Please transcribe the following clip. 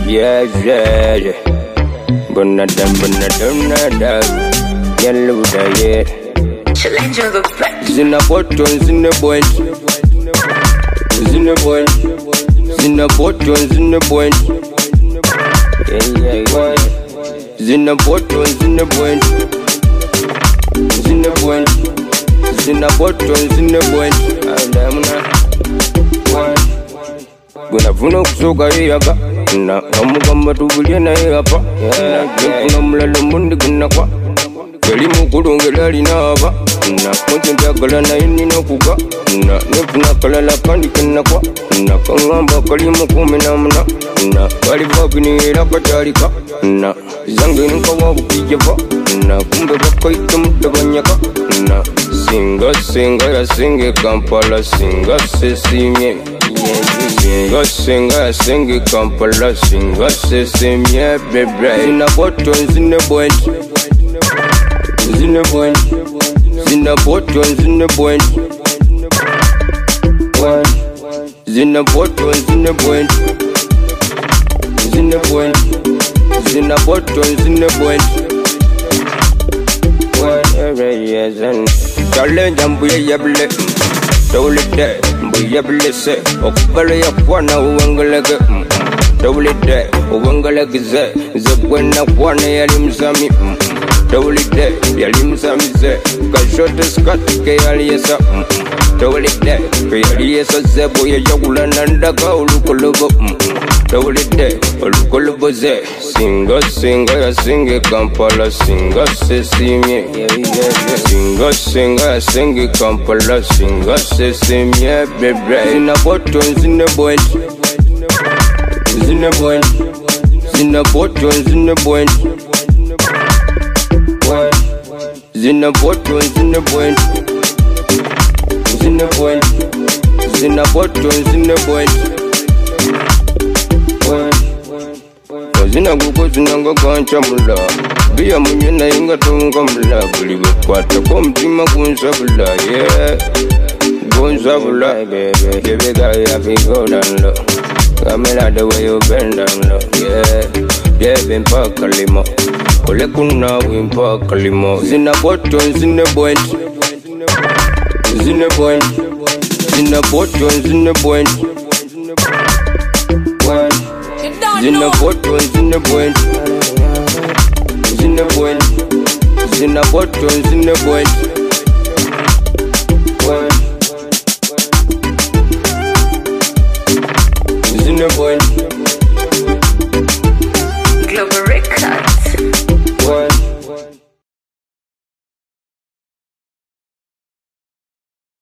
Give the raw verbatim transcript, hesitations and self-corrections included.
yeah, yeah, yeah. Bunadam, bunadam, nadam. Yellow, yeah. Challenge on the back. Zina bottoms in the point. Zina point. Zina bottoms in the point. Yeah, yeah, yeah. Zina bottoms in the point. Zina point. Zina bottoms in the point. I'm not. Guna vuno kusoka yaga. Na kamugamba tubulye naye apa. Na kuna mulala mundi guna kwa. Kali mukulungela alina aba. Na mwenye njagala naye nina okuga. Na nefuna kalala kandi kenakwa. Na kangamba kali mukumi na muna. Na kali babini era katalika. Na zange nkawa bukijeva. Na kumbe bakaita mutabanyaka. Na singa singa ya singe Kampala singa sesimye. Singa singa ya singe Kampala singa sesimye bebe. Zina buttons in the point. Zina point. Zina buttons in the point. Zina buttons in the point. Zina point. Zina buttons in the point. Whatever yes and challenge and buya yable. Double day, buya yable se. Okbala ya kwana uwangalege. Double day, uwangalege ze. Zebwena kwana yalimzami. Double day, yalimzami ze. Kashote skati ke yaliyesa. Double day, ke yaliyesa ze. Boya yagula nandaka ulukolobo. Double day, ulukolobo ze. Singa singa ya singe Kampala singa sesimye. Singa singa ya singe Kampala singa sesimye bebe. Zina buttons in the point. Zina point. Zina buttons in the point. Zina buttons in the point. Zina point. Zina buttons in the point. Zina guko zina ngakancha mula. Biya munyena inga tunga mula. Buli bukwata kwa mtima kunsabula. Yeah. Kunsabula baby. Give it all you have go down low. Kamela the way you bend down low. Yeah. Yeah, been paka limo. Kole kuna wimpa kalimo. Zina buttons in the point. Zina point. Zina buttons in the point. Zina buttons in the point. Zina point. Zina buttons in the point. Zina point.